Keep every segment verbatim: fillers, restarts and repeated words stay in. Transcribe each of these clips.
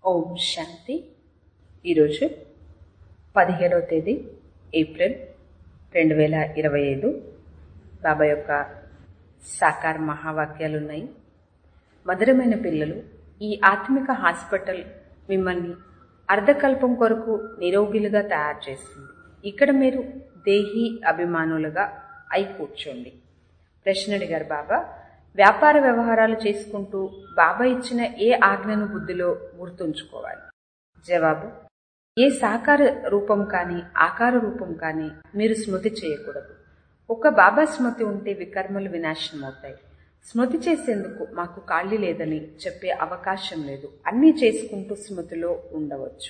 ఓం శాంతి. ఈరోజు పదిహేడవ తేదీ ఏప్రిల్ రెండు వేల ఇరవై ఐదు. బాబా యొక్క సాకార మహావాక్యాలు ఉన్నాయి. మధురమైన పిల్లలు, ఈ ఆత్మిక హాస్పిటల్ మిమ్మల్ని అర్ధకల్పం కొరకు నిరోగిలుగా తయారు చేస్తుంది. ఇక్కడ మీరు దేహీ అభిమానులుగా అయి కూర్చోండి. ప్రశ్న అడిగారు బాబా, వ్యాపార వ్యవహారాలు చేసుకుంటూ బాబా ఇచ్చిన ఏ ఆజ్ఞను బుద్ధిలో గుర్తుంచుకోవాలి? జవాబు, ఏ సాకార రూపం కానీ ఆకార రూపం కానీ మీరు స్మృతి చేయకూడదు. ఒక్క బాబా స్మృతి ఉంటే వికర్మలు వినాశనం అవుతాయి. స్మృతి చేసేందుకు మాకు ఖాళీ లేదని చెప్పే అవకాశం లేదు. అన్నీ చేసుకుంటూ స్మృతిలో ఉండవచ్చు.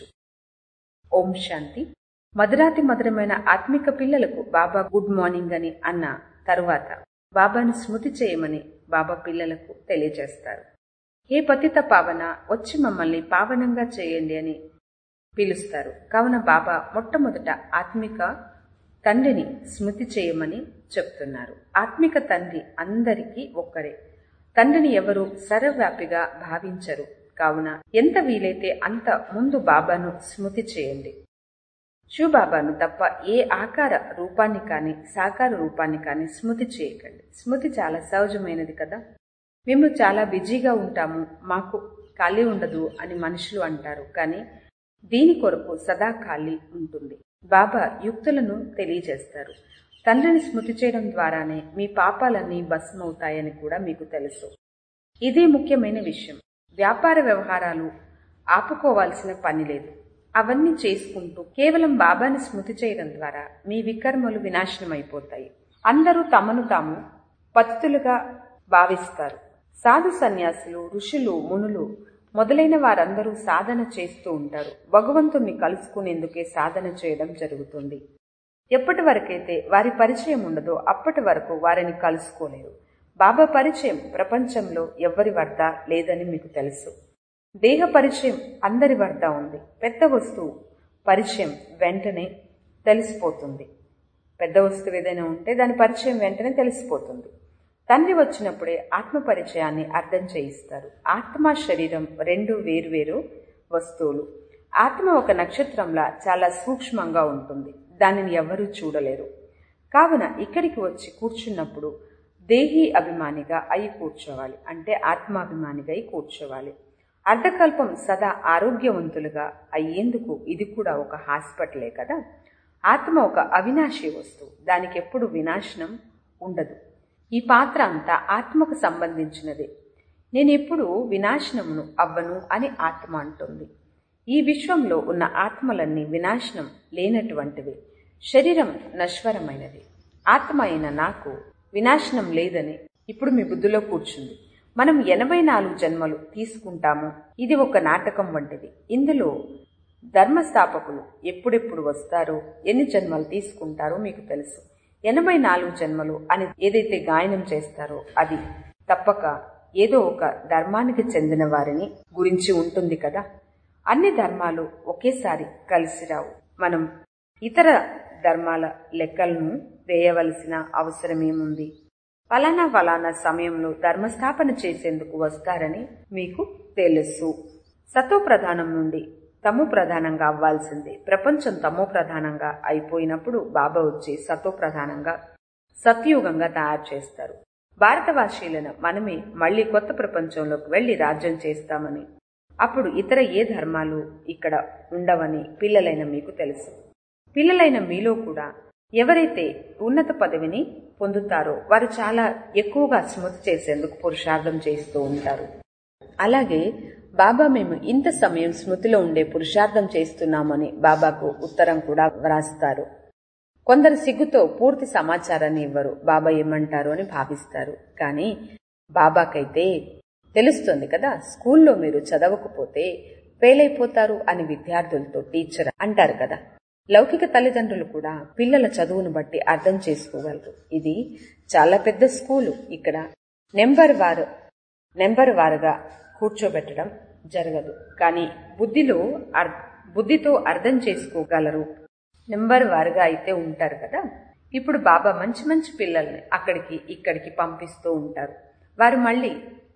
ఓం శాంతి. మధురాతి మధురమైన ఆత్మిక పిల్లలకు బాబా గుడ్ మార్నింగ్ అని అన్న తరువాత బాబాను స్మృతి చేయమని బాబా పిల్లలకు తెలియజేస్తారు. హే పతిత పావన, వచ్చి మమ్మల్ని పావనంగా చేయండి అని పిలుస్తారు. కావున బాబా మొట్టమొదట ఆత్మిక తండ్రిని స్మృతి చేయమని చెప్తున్నారు. ఆత్మిక తండ్రి అందరికీ ఒక్కరే. తండ్రిని ఎవరు సర్వవ్యాపిగా భావించరు. కావున ఎంత వీలైతే అంత ముందు బాబాను స్మృతి చేయండి. శివబాబాను తప్ప ఏ ఆకార రూపాన్ని కానీ సాకార రూపాన్ని కానీ స్మృతి చేయకండి. స్మృతి చాలా సహజమైనది కదా. మేము చాలా బిజీగా ఉంటాము, మాకు ఖాళీ ఉండదు అని మనుషులు అంటారు. కానీ దీని కొరకు సదా ఖాళీ ఉంటుంది. బాబా యుక్తులను తెలియజేస్తారు. తండ్రిని స్మృతి చేయడం ద్వారానే మీ పాపాలన్నీ భస్మవుతాయని కూడా మీకు తెలుసు. ఇదే ముఖ్యమైన విషయం. వ్యాపార వ్యవహారాలు ఆపుకోవాల్సిన పని లేదు. అవన్నీ చేసుకుంటూ కేవలం బాబాని స్మృతి చేయడం ద్వారా మీ వికర్మలు వినాశనమైపోతాయి. అందరూ తమను తాము పతితులుగా భావిస్తారు. సాధు సన్యాసులు, ఋషులు, మునులు మొదలైన వారందరూ సాధన చేస్తూ ఉంటారు. భగవంతుణ్ణి కలుసుకునేందుకే సాధన చేయడం జరుగుతుంది. ఎప్పటి వరకైతే వారి పరిచయం ఉండదో అప్పటి వరకు వారిని కలుసుకోలేరు. బాబా పరిచయం ప్రపంచంలో ఎవ్వరి వద్ద లేదని మీకు తెలుసు. దేహ పరిచయం అందరి వద్ద ఉంది. పెద్ద వస్తువు పరిచయం వెంటనే తెలిసిపోతుంది. పెద్ద వస్తువు ఏదైనా ఉంటే దాని పరిచయం వెంటనే తెలిసిపోతుంది. తండ్రి వచ్చినప్పుడే ఆత్మ పరిచయాన్ని అర్థం చేయిస్తారు. ఆత్మ శరీరం రెండు వేర్వేరు వస్తువులు. ఆత్మ ఒక నక్షత్రంలా చాలా సూక్ష్మంగా ఉంటుంది. దానిని ఎవరూ చూడలేరు. కావున ఇక్కడికి వచ్చి కూర్చున్నప్పుడు దేహీ అభిమానిగా అయి కూర్చోవాలి. అంటే ఆత్మాభిమానిగా అయి కూర్చోవాలి. అర్ధకల్పం సదా ఆరోగ్యవంతులుగా అయ్యేందుకు ఇది కూడా ఒక హాస్పిటలే కదా. ఆత్మ ఒక అవినాశీ వస్తువు. దానికి ఎప్పుడు వినాశనం ఉండదు. ఈ పాత్ర అంతా ఆత్మకు సంబంధించినదే. నేను ఎప్పుడు వినాశనమును అవ్వను అని ఆత్మ అంటుంది. ఈ విశ్వంలో ఉన్న ఆత్మలన్నీ వినాశనం లేనటువంటివి. శరీరం నశ్వరమైనది. ఆత్మ అయిన నాకు వినాశనం లేదని ఇప్పుడు మీ బుద్ధిలో కూర్చుంది. మనం ఎనభై నాలుగు జన్మలు తీసుకుంటాము. ఇది ఒక నాటకం వంటిది. ఇందులో ధర్మస్థాపకులు ఎప్పుడెప్పుడు వస్తారో, ఎన్ని జన్మలు తీసుకుంటారో మీకు తెలుసు. ఎనభై నాలుగు జన్మలు అని ఏదైతే గాయనం చేస్తారో అది తప్పక ఏదో ఒక ధర్మానికి చెందిన వారిని గురించి ఉంటుంది కదా. అన్ని ధర్మాలు ఒకేసారి కలిసి రావు. మనం ఇతర ధర్మాల లెక్కలను వేయవలసిన అవసరమేముంది? ఫలానా ఫలానా సమయంలో ధర్మస్థాపన చేసేందుకు వస్తారని మీకు తెలుసు. సతో ప్రధానం నుండి తమో ప్రధానంగా అవ్వాల్సిందే. ప్రపంచం తమో ప్రధానంగా అయిపోయినప్పుడు బాబా వచ్చి సతో ప్రధానంగా సత్యుగంగా తయారు చేస్తారు. భారతవాసీలను మనమే మళ్లీ కొత్త ప్రపంచంలోకి వెళ్లి రాజ్యం చేస్తామని, అప్పుడు ఇతర ఏ ధర్మాలు ఇక్కడ ఉండవని పిల్లలైన మీకు తెలుసు. పిల్లలైన మీలో కూడా ఎవరైతే ఉన్నత పదవిని పొందుతారో వారు చాలా ఎక్కువగా స్మృతి చేసేందుకు పురుషార్థం చేస్తూ ఉంటారు. అలాగే బాబా మేము ఇంత సమయం స్మృతిలో ఉండే పురుషార్థం చేస్తున్నామని బాబాకు ఉత్తరం కూడా వ్రాస్తారు. కొందరు సిగ్గుతో పూర్తి సమాచారాన్ని ఇవ్వరు. బాబా ఏమంటారు అని భావిస్తారు. కానీ బాబాకైతే తెలుస్తుంది కదా. స్కూల్లో మీరు చదవకపోతే ఫెయిల్ అయిపోతారు అని విద్యార్థులతో టీచర్ అంటారు కదా. లౌకిక తల్లిదండ్రులు కూడా పిల్లల చదువును బట్టి అర్థం చేసుకోగలరు. ఇది చాలా పెద్ద స్కూలు. ఇక్కడ నెంబర్ వారు నెంబర్ వారుగా కూర్చోబెట్టడం జరగదు. కానీ బుద్ధిలో బుద్ధితో అర్థం చేసుకోగలరు. నెంబర్ వారుగా అయితే ఉంటారు కదా. ఇప్పుడు బాబా మంచి మంచి పిల్లల్ని అక్కడికి ఇక్కడికి పంపిస్తూ ఉంటారు. వారు మళ్ళీ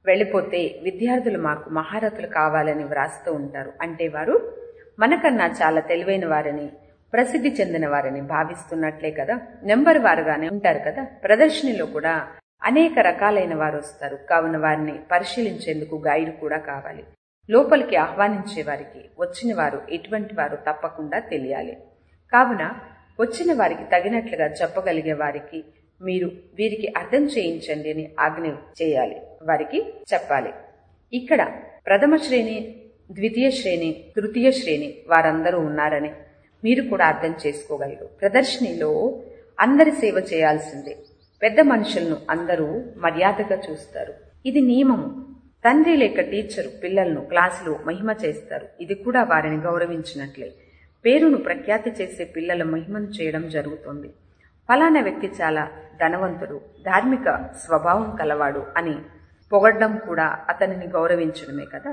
వెళ్ళిపోతే విద్యార్థులు మాకు మహారథులు కావాలని వ్రాస్తూ ఉంటారు. అంటే వారు మనకన్నా చాలా తెలివైన వారని, ప్రసిద్ధి చెందిన వారని భావిస్తున్నట్లే కదా. నెంబర్ వారుగానే ఉంటారు కదా. ప్రదర్శనలో కూడా అనేక రకాలైన వారు వస్తారు. కావున వారిని పరిశీలించేందుకు గైడ్ కూడా కావాలి. లోపలికి ఆహ్వానించే వారికి వచ్చిన వారు ఎటువంటి వారు తప్పకుండా తెలియాలి. కావున వచ్చిన వారికి తగినట్లుగా చెప్పగలిగే వారికి మీరు వీరికి అర్థం చేయించండి అని ఆజ్ఞ చేయాలి, వారికి చెప్పాలి. ఇక్కడ ప్రథమ శ్రేణి, ద్వితీయ శ్రేణి, తృతీయ శ్రేణి వారందరూ ఉన్నారని మీరు కూడా అర్థం చేసుకోగలరు. ప్రదర్శనలో అందరి సేవ చేయాల్సిందే. పెద్ద మనుషులను అందరూ మర్యాదగా చూస్తారు. ఇది నియమము. తండ్రి లేక టీచరు పిల్లలను క్లాసులో మహిమ చేస్తారు. ఇది కూడా వారిని గౌరవించినట్లే. పేరును ప్రఖ్యాతి చేసే పిల్లల మహిమను చేయడం జరుగుతుంది. ఫలానా వ్యక్తి చాలా ధనవంతుడు, ధార్మిక స్వభావం కలవాడు అని పొగడ్డం కూడా అతనిని గౌరవించడమే కదా.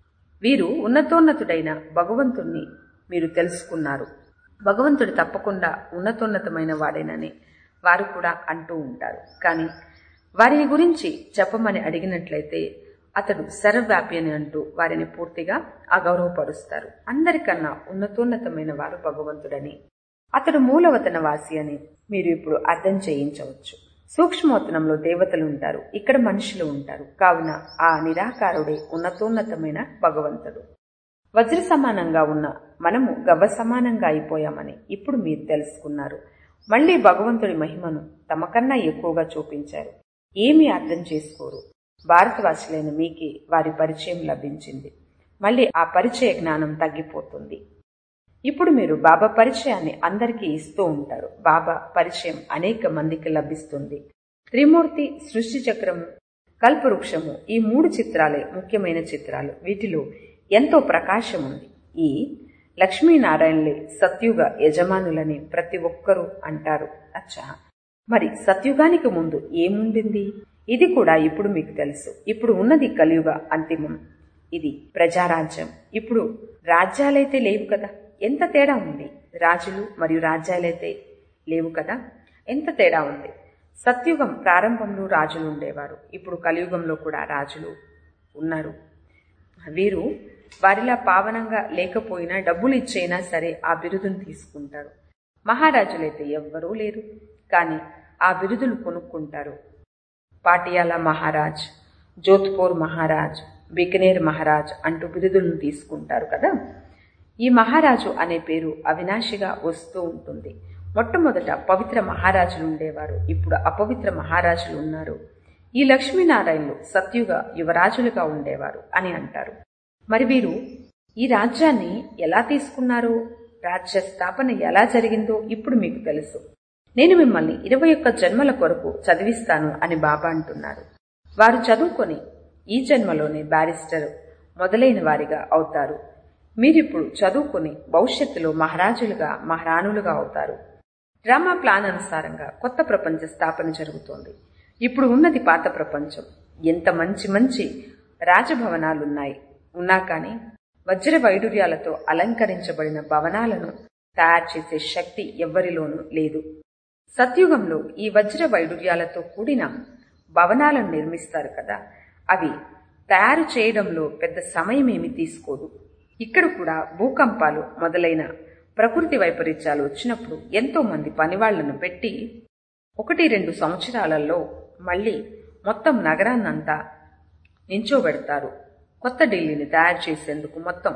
వీరు ఉన్నతోన్నతుడైన భగవంతుణ్ణి మీరు తెలుసుకున్నారు. భగవంతుడు తప్పకుండా ఉన్నతోన్నతమైన వాడేనని వారు కూడా అంటూ ఉంటారు. కానీ వారిని గురించి చెప్పమని అడిగినట్లయితే అతడు సర్వవ్యాపి అని అంటూ వారిని పూర్తిగా అగౌరవపరుస్తారు. అందరికన్నా ఉన్నతోన్నతమైన వారు భగవంతుడని, అతడు మూలవతన వాసి అని మీరు ఇప్పుడు అర్థం చేయించవచ్చు. సూక్ష్మవతనంలో దేవతలు ఉంటారు, ఇక్కడ మనుషులు ఉంటారు. కావున ఆ నిరాకారుడే ఉన్నతోన్నతమైన భగవంతుడు. వజ్ర సమానంగా ఉన్న మనము గవ్వ సమానంగా అయిపోయామని ఇప్పుడు మీరు తెలుసుకున్నారు. మళ్లీ భగవంతుడి మహిమను తమకన్నా ఎక్కువగా చూపించారు. ఏమీ అర్థం చేసుకోరు. భారతవాసులైన మీకే వారి పరిచయం లభించింది. మళ్లీ ఆ పరిచయ జ్ఞానం తగ్గిపోతుంది. ఇప్పుడు మీరు బాబా పరిచయాన్ని అందరికీ ఇస్తూ ఉంటారు. బాబా పరిచయం అనేక మందికి లభిస్తుంది. త్రిమూర్తి, సృష్టి చక్రము, కల్పవృక్షము ఈ మూడు చిత్రాలే ముఖ్యమైన చిత్రాలు. వీటిలో ఎంతో ప్రకాశం ఉంది. ఈ లక్ష్మీనారాయణలే సత్యుగ యజమానులని ప్రతి ఒక్కరూ అంటారు. అచ్చా, మరి సత్యుగానికి ముందు ఏముండింది? ఇది కూడా ఇప్పుడు మీకు తెలుసు. ఇప్పుడు ఉన్నది కలియుగ అంతిమం. ఇది ప్రజారాజ్యం. ఇప్పుడు రాజ్యాలైతే లేవు కదా. ఎంత తేడా ఉంది. రాజులు మరియు రాజ్యాలైతే లేవు కదా. ఎంత తేడా ఉంది. సత్యుగం ప్రారంభంలో రాజులు ఉండేవారు. ఇప్పుడు కలియుగంలో కూడా రాజులు ఉన్నారు. వీరు వారిలా పావనంగా లేకపోయినా డబ్బులు ఇచ్చైనా సరే ఆ బిరుదును తీసుకుంటారు. మహారాజులైతే ఎవ్వరూ లేరు, కానీ ఆ బిరుదులు కొనుక్కుంటారు. పాటియాలా మహారాజ్, జోధ్పూర్ మహారాజ్, బికనేర్ మహారాజ్ అంటూ బిరుదులను తీసుకుంటారు కదా. ఈ మహారాజు అనే పేరు అవినాశిగా వస్తూ ఉంటుంది. మొట్టమొదట పవిత్ర మహారాజులు ఉండేవారు. ఇప్పుడు అపవిత్ర మహారాజులు ఉన్నారు. ఈ లక్ష్మీనారాయణలు సత్యుగ యువరాజులుగా ఉండేవారు అని అంటారు. మరి వీరు ఈ రాజ్యాన్ని ఎలా తీసుకున్నారో, రాజ్య స్థాపన ఎలా జరిగిందో ఇప్పుడు మీకు తెలుసు. నేను మిమ్మల్ని ఇరవై ఒక్క జన్మల కొరకు చదివిస్తాను అని బాబా అంటున్నారు. వారు చదువుకొని ఈ జన్మలోనే బ్యారిస్టర్ మొదలైన వారిగా అవుతారు. మీరిప్పుడు చదువుకుని భవిష్యత్తులో మహారాజులుగా, మహారాణులుగా అవుతారు. డ్రామా ప్లాన్ అనుసారంగా కొత్త ప్రపంచ స్థాపన జరుగుతోంది. ఇప్పుడు ఉన్నది పాత ప్రపంచం. ఎంత మంచి మంచి రాజభవనాలున్నాయి ఉన్నా కానీ వజ్ర వైడూర్యాలతో అలంకరించబడిన భవనాలను తయారు చేసే శక్తి ఎవ్వరిలోనూ లేదు. సత్యుగంలో ఈ వజ్ర వైడూర్యాలతో కూడిన భవనాలను నిర్మిస్తారు కదా, అవి తయారు చేయడంలో పెద్ద సమయమేమి తీసుకోదు. ఇక్కడ కూడా భూకంపాలు మొదలైన ప్రకృతి వైపరీత్యాలు వచ్చినప్పుడు ఎంతో మంది పనివాళ్లను పెట్టి ఒకటి రెండు సంవత్సరాలలో మళ్లీ మొత్తం నగరాన్నంతా నించోబెడతారు. కొత్త ఢిల్లీని తయారు చేసేందుకు మొత్తం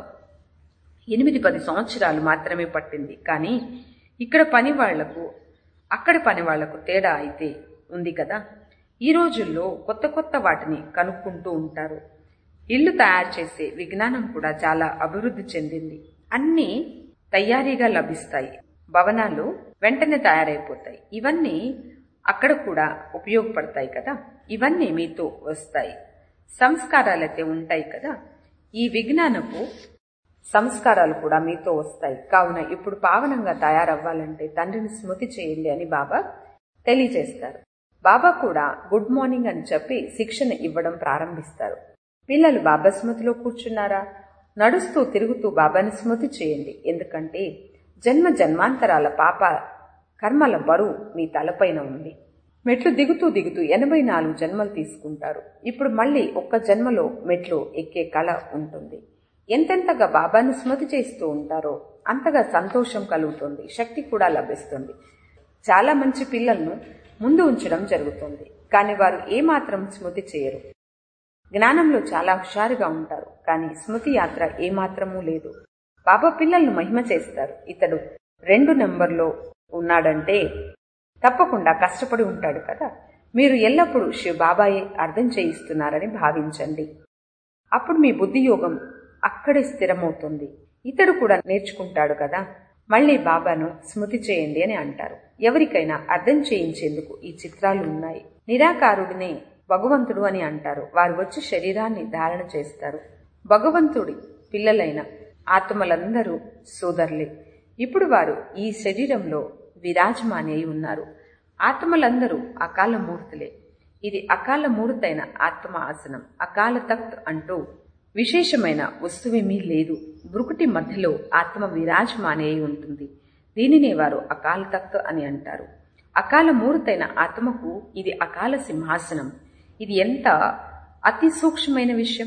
ఎనిమిది పది సంవత్సరాలు మాత్రమే పట్టింది. కానీ ఇక్కడ పనివాళ్లకు అక్కడ పనివాళ్లకు తేడా అయితే ఉంది కదా. ఈ రోజుల్లో కొత్త కొత్త వాటిని కనుక్కుంటూ ఉంటారు. ఇల్లు తయారు చేసే విజ్ఞానం కూడా చాలా అభివృద్ధి చెందింది. అన్నీ తయారీగా లభిస్తాయి. భవనాలు వెంటనే తయారైపోతాయి. ఇవన్నీ అక్కడ కూడా ఉపయోగపడతాయి కదా. ఇవన్నీ మీతో వస్తాయి. సంస్కారాలైతే ఉంటాయి కదా. ఈ విజ్ఞానపు సంస్కారాలు కూడా మీతో వస్తాయి. కావున ఇప్పుడు పావనంగా తయారవ్వాలంటే తండ్రిని స్మృతి చేయండి అని బాబా తెలియజేస్తారు. బాబా కూడా గుడ్ మార్నింగ్ అని చెప్పి శిక్షణ ఇవ్వడం ప్రారంభిస్తారు. పిల్లలు బాబా స్మృతిలో కూర్చున్నారా? నడుస్తూ తిరుగుతూ బాబాని స్మృతి చేయండి. ఎందుకంటే జన్మ జన్మాంతరాల పాప కర్మల బరువు మీ తలపైన ఉంది. మెట్లు దిగుతూ దిగుతూ ఎనభై నాలుగు జన్మలు తీసుకుంటారు. ఇప్పుడు మళ్ళీ ఒక్క జన్మలో మెట్లు ఎక్కే కళ ఉంటుంది. ఎంతెంతగా బాబాను స్మృతి చేస్తూ ఉంటారో అంతగా సంతోషం కలుగుతుంది, శక్తి కూడా లభిస్తుంది. చాలా మంచి పిల్లలను ముందు ఉంచడం జరుగుతుంది, కానీ వారు ఏమాత్రం స్మృతి చేయరు. జ్ఞానంలో చాలా హుషారుగా ఉంటారు, కానీ స్మృతి యాత్ర ఏమాత్రమూ లేదు. బాబా పిల్లలను మహిమ చేస్తారు. ఇతడు రెండు నెంబర్లో ఉన్నాడంటే తప్పకుండా కష్టపడి ఉంటాడు కదా. మీరు ఎల్లప్పుడూ శివ బాబాయే అర్థం చేయిస్తున్నారని భావించండి. అప్పుడు మీ బుద్ధి యోగం అక్కడే స్థిరమవుతుంది. ఇతడు కూడా నేర్చుకుంటాడు కదా. మళ్లీ బాబాను స్మృతి చేయండి అని అంటారు. ఎవరికైనా అర్థం చేయించేందుకు ఈ చిత్రాలు ఉన్నాయి. నిరాకారుడినే భగవంతుడు అని అంటారు. వారు వచ్చి శరీరాన్ని ధారణ చేస్తారు. భగవంతుడి పిల్లలైన ఆత్మలందరూ సోదరులే. ఇప్పుడు వారు ఈ శరీరంలో విరాజమాని అయి ఉన్నారు. ఆత్మలందరూ అకాల మూర్తులే. ఇది అకాల మూర్తైన ఆత్మ ఆసనం. అకాల తఖ్త్ అంటూ విశేషమైన వస్తువేమీ లేదు. బ్రుకుటి మధ్యలో ఆత్మ విరాజమాని అయి ఉంటుంది. దీనినే వారు అకాల తఖ్త్ అని అంటారు. అకాల మూర్తైన ఆత్మకు ఇది అకాల సింహాసనం. ఇది ఎంత అతి సూక్ష్మమైన విషయం.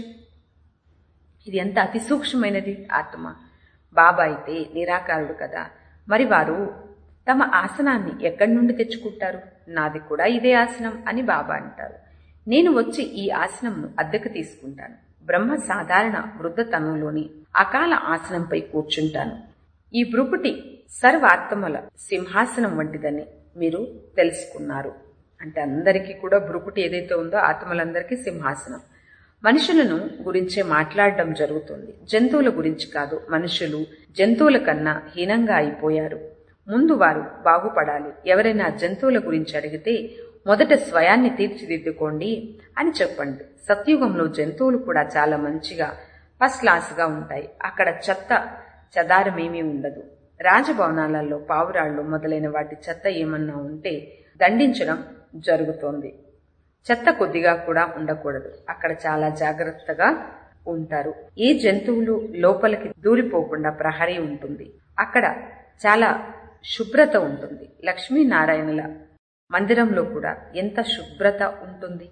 ఇది ఎంత అతి సూక్ష్మమైనది ఆత్మ. బాబా అయితే నిరాకారుడు కదా. మరి వారు తమ ఆసనాన్ని ఎక్కడి నుండి తెచ్చుకుంటారు? నాది కూడా ఇదే ఆసనం అని బాబా అంటారు. నేను వచ్చి ఈ ఆసనంను అద్దెకు తీసుకుంటాను. బ్రహ్మ సాధారణ వృద్ధతనంలోని అకాల ఆసనంపై కూర్చుంటాను. ఈ బ్రుకుటి సర్వాత్మల సింహాసనం వంటిదని మీరు తెలుసుకున్నారు. అంటే అందరికీ కూడా బ్రుకుటి ఏదైతే ఉందో ఆత్మలందరికీ సింహాసనం. మనుషులను గురించే మాట్లాడడం జరుగుతుంది, జంతువుల గురించి కాదు. మనుషులు జంతువుల కన్నా హీనంగా అయిపోయారు. ముందు వారు బాగుపడాలి. ఎవరైనా జంతువుల గురించి అడిగితే మొదట స్వయాన్ని తీర్చిదిద్దుకోండి అని చెప్పండి. సత్యుగంలో జంతువులు కూడా చాలా మంచిగా ఫస్ట్ క్లాస్గా ఉంటాయి. అక్కడ చెత్త చెదారమేమీ ఉండదు. రాజభవనాలలో పావురాళ్లు మొదలైన వాటి చెత్త ఏమన్నా ఉంటే దండించడం జరుగుతోంది. చెత్త కొద్దిగా కూడా ఉండకూడదు. అక్కడ చాలా జాగ్రత్తగా ఉంటారు. ఏ జంతువులు లోపలికి దూరిపోకుండా ప్రహరీ ఉంటుంది. అక్కడ చాలా శుభ్రత ఉంటుంది. లక్ష్మీనారాయణుల మందిరంలో కూడా ఎంత శుభ్రత ఉంటుంది.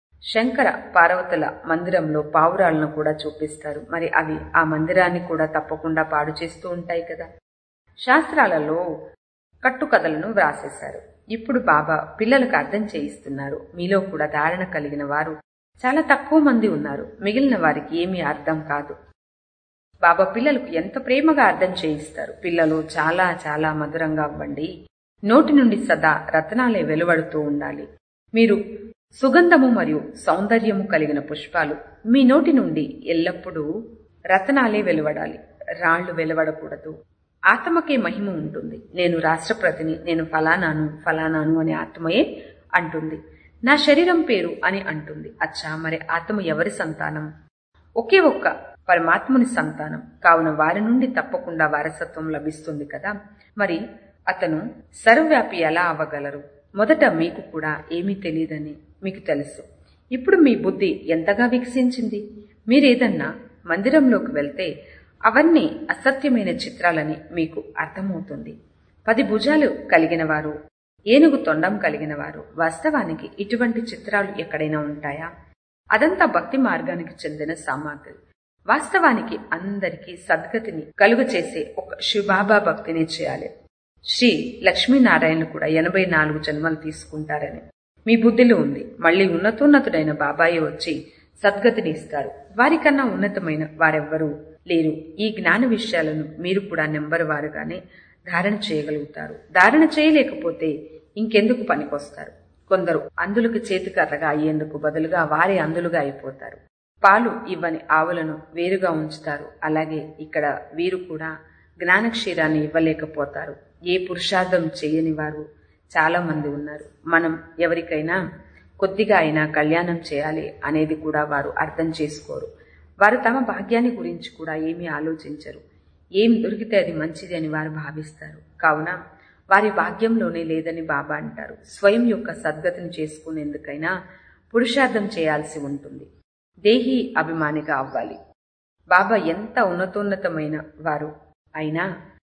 శంకర పార్వతుల మందిరంలో పావురాలను కూడా చూపిస్తారు. మరి అవి ఆ మందిరాన్ని కూడా తప్పకుండా పాడు చేస్తూ ఉంటాయి కదా. శాస్త్రాలలో కట్టుకథలను వ్రాసేశారు. ఇప్పుడు బాబా పిల్లలకు అర్థం చేయిస్తున్నారు. మీలో కూడా ధారణ కలిగిన వారు చాలా తక్కువ మంది ఉన్నారు. మిగిలిన వారికి ఏమీ అర్థం కాదు. బాబా పిల్లలకు ఎంత ప్రేమగా అర్థం చేయిస్తారు. పిల్లలు చాలా చాలా మధురంగా అవ్వండి. నోటి నుండి సదా రత్నాలే వెలువడుతూ ఉండాలి. మీరు సుగంధము మరియు సౌందర్యము కలిగిన పుష్పాలు. మీ నోటి నుండి ఎల్లప్పుడూ రత్నాలే వెలువడాలి, రాళ్లు వెలువడకూడదు. ఆత్మకే మహిమ ఉంటుంది. నేను రాష్ట్రపతిని, నేను ఫలానాను ఫలానాను అని ఆత్మయే అంటుంది. నా శరీరం పేరు అని అంటుంది. అచ్చా, మరి ఆత్మ ఎవరి సంతానం? ఒకే ఒక్క పరమాత్ముని సంతానం. కావున వారి నుండి తప్పకుండా వారసత్వం లభిస్తుంది కదా. మరి అతను సర్వవ్యాపి ఎలా అవ్వగలరు? మొదట మీకు కూడా ఏమీ తెలియదని మీకు తెలుసు. ఇప్పుడు మీ బుద్ధి ఎంతగా వికసించింది. మీరేదన్నా మందిరంలోకి వెళ్తే అవన్నీ అసత్యమైన చిత్రాలని మీకు అర్థమవుతుంది. పది భుజాలు కలిగిన వారు, ఏనుగు తొండం కలిగిన వారు. వాస్తవానికి ఇటువంటి చిత్రాలు ఎక్కడైనా ఉంటాయా? అదంతా భక్తి మార్గానికి చెందిన సామాగ్రి. వాస్తవానికి అందరికీ సద్గతిని కలుగ చేసే ఒక శివబాబా భక్తిని చేయాలి. శ్రీ లక్ష్మీనారాయణలు కూడా ఎనభై నాలుగు జన్మలు తీసుకుంటారని మీ బుద్ధిలో ఉంది. మళ్లీ ఉన్నతోన్నతుడైన బాబాయే వచ్చి సద్గతిని ఇస్తారు. వారికన్నా ఉన్నతమైన వారెవ్వరూ లేరు. ఈ జ్ఞాన విషయాలను మీరు కూడా నెంబర్ వారుగానే ధారణ చేయగలుగుతారు. ధారణ చేయలేకపోతే ఇంకెందుకు పనికొస్తారు? కొందరు అందులకు చేతికర్రగా అయ్యేందుకు బదులుగా వారే అందులుగా అయిపోతారు. పాలు ఇవ్వని ఆవులను వేరుగా ఉంచుతారు. అలాగే ఇక్కడ వీరు కూడా జ్ఞానక్షీరాన్ని ఇవ్వలేకపోతారు. ఏ పురుషార్థం చేయని వారు చాలా మంది ఉన్నారు. మనం ఎవరికైనా కొద్దిగా అయినా కళ్యాణం చేయాలి అనేది కూడా వారు అర్థం చేసుకోరు. వారు తమ భాగ్యాన్ని గురించి కూడా ఏమీ ఆలోచించరు. ఏం దొరికితే అది మంచిది అని వారు భావిస్తారు. కావున వారి భాగ్యంలోనే లేదని బాబా అంటారు. స్వయం యొక్క సద్గతిని చేసుకునేందుకైనా పురుషార్థం చేయాల్సి ఉంటుంది. దేహీ అభిమానిగా అవ్వాలి. బాబా ఎంత ఉన్నతోన్నతమైన వారు అయినా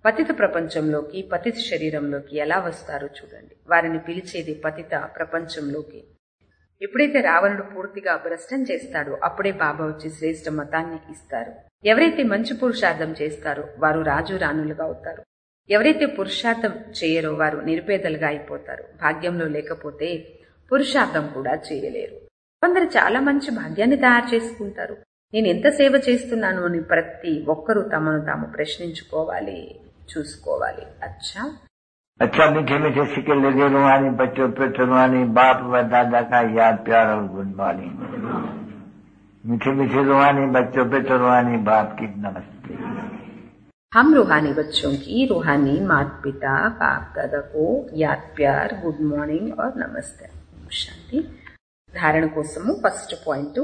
పతిత ప్రపంచంలోకి, పతిత శరీరంలోకి ఎలా వస్తారో చూడండి. వారిని పిలిచేది పతిత ప్రపంచంలోకి. ఎప్పుడైతే రావణుడు పూర్తిగా భ్రష్టం చేస్తాడో అప్పుడే బాబా వచ్చి శ్రేష్ఠ మతాన్ని ఇస్తారు. ఎవరైతే మంచి పురుషార్థం చేస్తారో వారు రాజు రాణులుగా అవుతారు. ఎవరైతే పురుషార్థం చేయరో వారు నిరుపేదలుగా అయిపోతారు. భాగ్యంలో లేకపోతే పురుషార్థం కూడా చేయలేరు. కొందరు చాలా మంచి భాగ్యాన్ని తయారు చేసుకుంటారు. నేను ఎంత సేవ చేస్తున్నాను అని ప్రతి ఒక్కరూ తమను తాము ప్రశ్నించుకోవాలి, చూసుకోవాలి. అచ్చా अच्छा मीठे मीठे सिक्के लगे रूहानी बच्चों पे रूहानी बाप व दादा का याद प्यार और गुड मॉर्निंग। मीठे मीठे रूहानी बच्चों पे रूहानी बाप की नमस्ते। हम रूहानी बच्चों की रूहानी माता पिता बाप दादा को याद प्यार गुड మార్నింగ్ और నమస్తే. శాంతి. ధారణ కోసము ఫస్ట్ పాయింట్,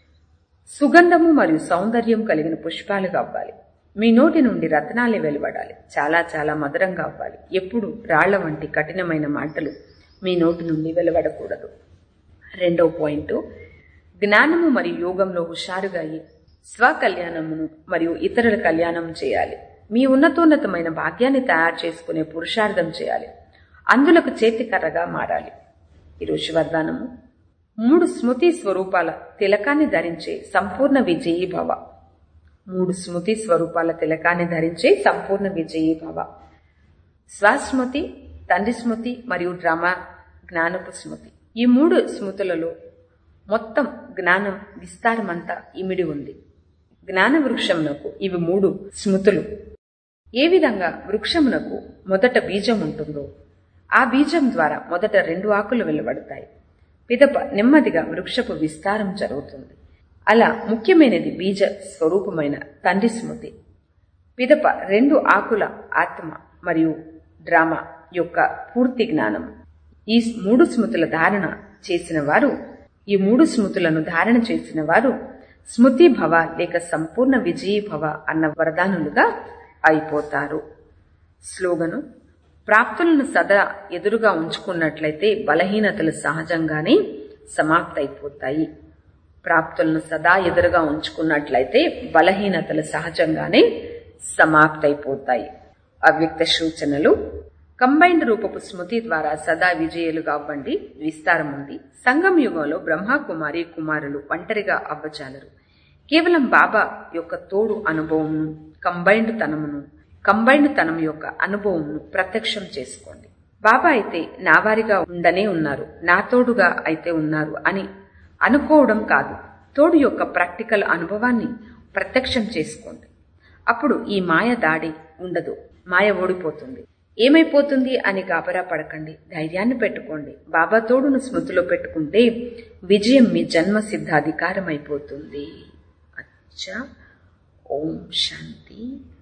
సుగంధము మరియు సౌందర్యం కలిగిన పుష్పాలుగా అవ్వాలి. మీ నోటి నుండి రత్నాలే వెలువడాలి. చాలా చాలా మధురంగా అవ్వాలి. ఎప్పుడు రాళ్ల వంటి కఠినమైన మాటలు మీ నోటి నుండి వెలువడకూడదు. రెండో పాయింట్, జ్ఞానము మరియు యోగంలో హుషారుగా అయ్యి స్వకల్యాణమును మరియు ఇతరుల కళ్యాణం చేయాలి. మీ ఉన్నతోన్నతమైన భాగ్యాన్ని తయారు చేసుకునే పురుషార్థం చేయాలి. అందులకు చేతికర్రగా మారాలి. ఈరోజు వరదానము, మూడు స్మృతి స్వరూపాల తిలకాన్ని ధరించే సంపూర్ణ విజయీ భవ. మూడు స్మృతి స్వరూపాల తిలకాన్ని ధరించే సంపూర్ణ విజయీ భవ. స్వస్మృతి, తండ్రి స్మృతి మరియు డ్రామా జ్ఞానపు స్మృతి. ఈ మూడు స్మృతులలో మొత్తం జ్ఞానం విస్తారమంతా ఇమిడి ఉంది. జ్ఞాన వృక్షమునకు ఇవి మూడు స్మృతులు. ఏ విధంగా వృక్షమునకు మొదట బీజం ఉంటుందో ఆ బీజం ద్వారా మొదట రెండు ఆకులు వెలువడతాయి. పిదప నెమ్మదిగా వృక్షపు విస్తారం జరుగుతుంది. అలా ముఖ్యమైనది బీజ స్వరూపమైన తండ్రి స్మృతి. పిదప రెండు ఆకుల ఆత్మ మరియు డ్రామా యొక్క పూర్తి జ్ఞానం. ఈ మూడు స్మృతుల ధారణ చేసిన వారు ఈ మూడు స్మృతులను ధారణ చేసిన వారు స్మృతి భవ లేక సంపూర్ణ విజయీ భవ అన్న వరదానులుగా అయిపోతారు. స్లోగను, ప్రాప్తులను సదా ఎదురుగా ఉంచుకున్నట్లయితే బలహీనతలు సహజంగానే సమాప్తైపోతాయి. ప్రాప్తులను సదా ఎదురుగా ఉంచుకున్నట్లయితే బలహీనతలు సహజంగానే సమాప్తైపోతాయి. అవ్యక్త సూచనలు, కంబైన్డ్ రూపపు స్మృతి ద్వారా సదా విజయులుగా అవ్వండి. విస్తారం ఉంది. సంగం యుగంలో బ్రహ్మ కుమారి కుమారులు ఒంటరిగా అవ్వజాలరు. కేవలం బాబా యొక్క తోడు అనుభవంను, కంబైన్డ్ తనమును కంబైన్డ్ తనం యొక్క అనుభవంను ప్రత్యక్షం చేసుకోండి. బాబా అయితే నా వారిగా ఉండనే ఉన్నారు, నా తోడుగా అయితే ఉన్నారు అని అనుకోవడం కాదు. తోడు యొక్క ప్రాక్టికల్ అనుభవాన్ని ప్రత్యక్షం చేసుకోండి. అప్పుడు ఈ మాయ దాడి ఉండదు. మాయ ఓడిపోతుంది. ఏమైపోతుంది అని గాబరా పడకండి. ధైర్యాన్ని పెట్టుకోండి. బాబా తోడును స్మృతిలో పెట్టుకుంటే విజయం మీ జన్మ సిద్ధాధికారం అయిపోతుంది. అచ్చా. ఓం శాంతి,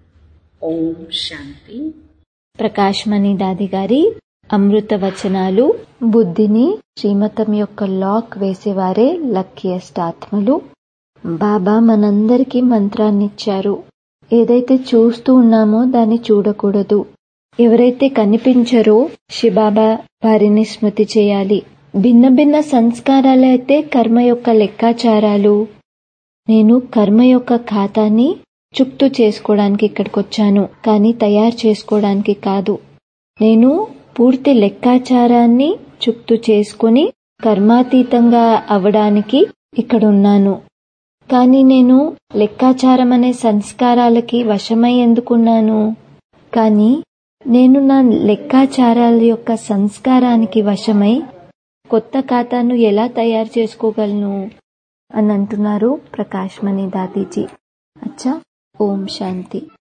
ఓం శాంతి. ప్రకాష్ మణి దాది గారి అమృత వచనాలు. బుద్ధిని శ్రీమతం యొక్క లాక్ వేసేవారే లక్కీయెస్ట్ ఆత్మలు. బాబా మనందరికీ మంత్రాన్నిచ్చారు. ఏదైతే చూస్తూ ఉన్నామో దాన్ని చూడకూడదు. ఎవరైతే కనిపించరో శివబాబా వారిని స్మృతి చేయాలి. భిన్న భిన్న సంస్కారాలైతే కర్మ యొక్క లెక్కాచారాలు. నేను కర్మ యొక్క ఖాతాని చుక్తు చేసుకోవడానికి ఇక్కడికి వచ్చాను, కానీ తయారు చేసుకోవడానికి కాదు. నేను పూర్తి లెక్కాచారాన్ని చుక్తు చేసుకుని కర్మాతీతంగా అవడానికి ఇక్కడున్నాను. కానీ నేను లెక్కాచారం అనే సంస్కారాలకి వశమై ఎందుకున్నాను? కానీ నేను నా లెక్కాచారాల యొక్క సంస్కారానికి వశమై కొత్త ఖాతాను ఎలా తయారు చేసుకోగలను అని అంటున్నారు ప్రకాష్ మణి దాదీజీ. అచ్చా. ఓం శాంతి.